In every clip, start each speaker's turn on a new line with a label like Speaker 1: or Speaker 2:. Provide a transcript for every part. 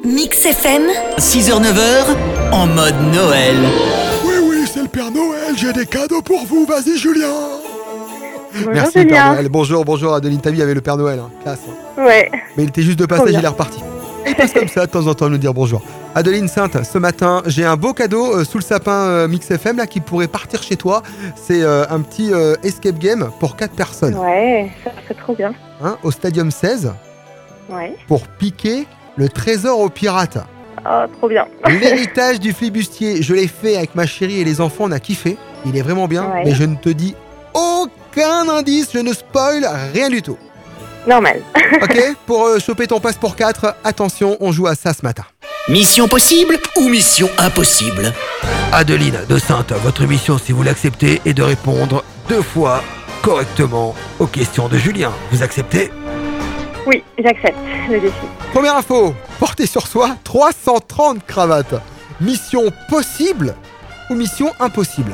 Speaker 1: Mix FM,
Speaker 2: 6h-9h, en mode Noël.
Speaker 3: Oui, c'est le Père Noël, j'ai des cadeaux pour vous, vas-y Julien.
Speaker 4: Bonjour
Speaker 3: Merci
Speaker 4: Julien.
Speaker 3: Père Noël, bonjour Adeline, t'as vu, il y avait le Père Noël, hein. Classe. Hein.
Speaker 4: Ouais.
Speaker 3: Mais il était juste de
Speaker 4: Trop
Speaker 3: passage,
Speaker 4: bien.
Speaker 3: il est reparti. Et il passe comme ça de temps en temps à nous dire bonjour. Adeline Sainte, ce matin, j'ai un beau cadeau sous le sapin Mix FM là, qui pourrait partir chez toi. C'est un petit escape game pour 4 personnes,
Speaker 4: Ouais, ça c'est trop bien.
Speaker 3: hein, au Stadium 16,
Speaker 4: Ouais.
Speaker 3: pour piquer le trésor aux pirates.
Speaker 4: Oh, trop bien.
Speaker 3: L'héritage du flibustier, je l'ai fait avec ma chérie et les enfants, on a kiffé. Il est vraiment bien,
Speaker 4: Ouais.
Speaker 3: mais je ne te dis aucun indice, je ne spoil rien du tout.
Speaker 4: Normal.
Speaker 3: Ok, pour choper ton passe pour 4, attention, on joue à ça ce matin.
Speaker 2: Mission possible ou mission impossible?
Speaker 3: Adeline de Sainte, votre mission, si vous l'acceptez, est de répondre 2 fois correctement aux questions de Julien. Vous acceptez?
Speaker 4: Oui, j'accepte le défi.
Speaker 3: Première info, portez sur soi 330 cravates. Mission possible ou mission impossible?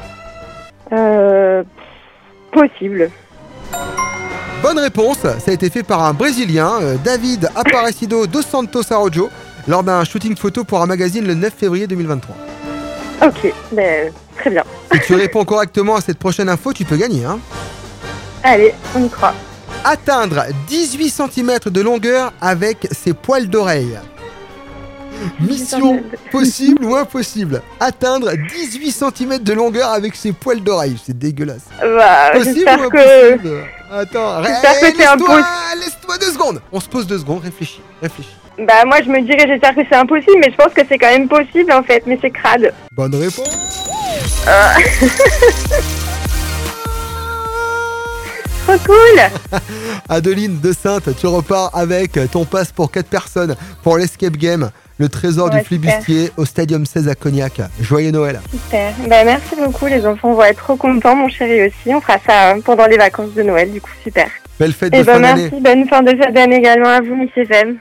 Speaker 4: Possible.
Speaker 3: Bonne réponse, ça a été fait par un Brésilien, David Aparecido dos Santos Araujo, lors d'un shooting photo pour un magazine le 9 février 2023.
Speaker 4: Ok, ben, très bien.
Speaker 3: Si tu réponds correctement à cette prochaine info, tu peux gagner, hein.
Speaker 4: Allez, on y croit.
Speaker 3: Atteindre 18 cm de longueur avec ses poils d'oreille. Mission possible ou impossible? Atteindre 18 cm de longueur avec ses poils d'oreille, c'est dégueulasse.
Speaker 4: Bah,
Speaker 3: Possible
Speaker 4: j'espère
Speaker 3: ou
Speaker 4: que...
Speaker 3: impossible? Attends,
Speaker 4: J'espère que c'est
Speaker 3: laisse-toi,
Speaker 4: impossible.
Speaker 3: laisse-toi 2 secondes. On se pose 2 secondes, réfléchis.
Speaker 4: Bah, moi, je me dirais, j'espère que c'est impossible, mais je pense que c'est quand même possible, en fait, mais c'est crade.
Speaker 3: Bonne réponse.
Speaker 4: Trop cool.
Speaker 3: Adeline de Sainte, tu repars avec ton passe pour 4 personnes pour l'escape game, le trésor
Speaker 4: Ouais,
Speaker 3: du flibustier au Stadium 16 à Cognac. Joyeux Noël.
Speaker 4: Super. Bah, merci beaucoup, les enfants vont être trop contents, mon chéri aussi. On fera ça pendant les vacances de Noël, du coup, super.
Speaker 3: Belle fête
Speaker 4: Et
Speaker 3: de
Speaker 4: bah,
Speaker 3: fin d'année.
Speaker 4: merci, bonne fin de fête d'année également à vous, Miss FM.